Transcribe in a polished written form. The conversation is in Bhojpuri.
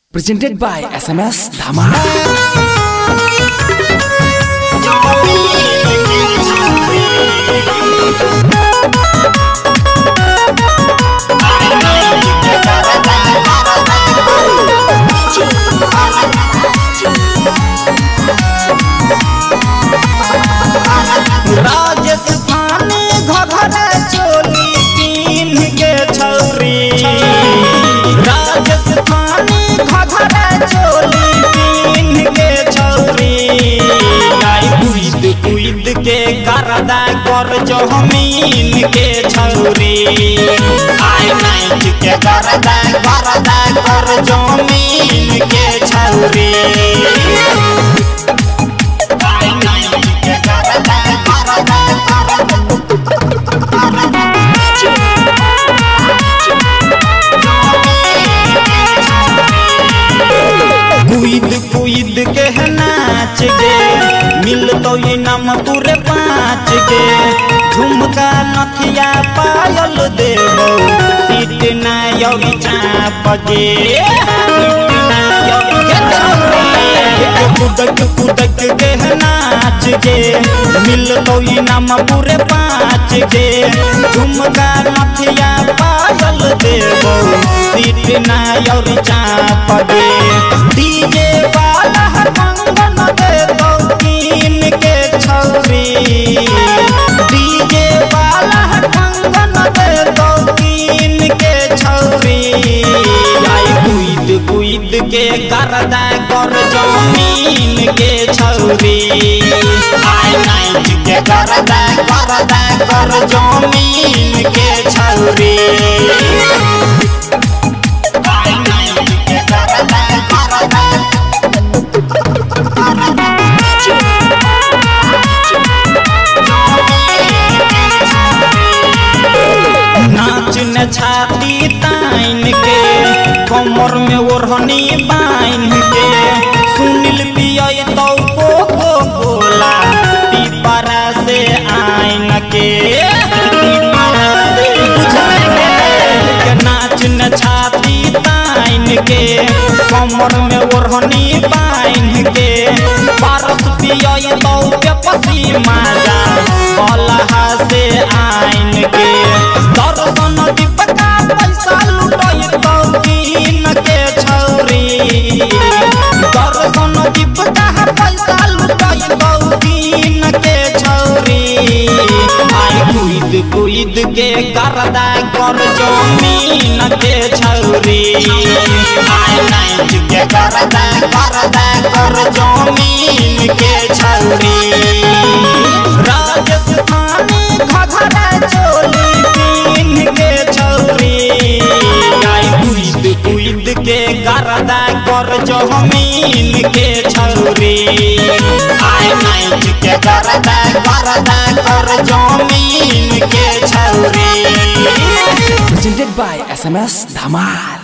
Presented by SMS Dhamal. Rajasthan घघरा चोली पीन के छौरी राजस्थान घघरा चोली पीन के छौरी आई कुइद कुइद के करदा कर जमीन के छौरी आई नाइट के करदा कर जमीन के छौरी कुइद के नाच गे मिलतो ये नाम पूरे 5 गे झुमका नथिया पायल देबो सीट ना योगी चाप गे कुदक कुदक के नाच गे मिलतो ये नाम पूरे 5 गे झुमका नथिया पायल देबो सीट ना योगी चाप गे डीजे वाला मंगन दे दो कीन के छौरी डीजे वाला मंगन दे दो कीन के छौरी आई कुइद कुइद के करदा कर जमीन के छौरी आई नाइट के करदा कर जमीन के छौरी नाच न छाती ताइन के कमर में ओढ़नी बाइन के सुनिल पिय तो को बोला पीपरा से आइन के नाच न छाती ताइन के कमर में ओढ़नी बाइन के पारस पिय तो पेपसी माजा बलहा से आइन के दर्शन दीपका पैसा लुटई तो कीन के छौरी दर्शन दीपका पैसा लुटई तो कीन के छौरी आई कुइद कुइद के करदा कर जमीन के छौरी आई नाइट के करदा कर जमीन के छौरी राजस्थान घघरा चोली पीन के छौरी आई कुइद कुइद के करदा कर जमीन के छौरी आई नाइट के करदा कर जमीन के छौरी Presented by SMS Dhamal.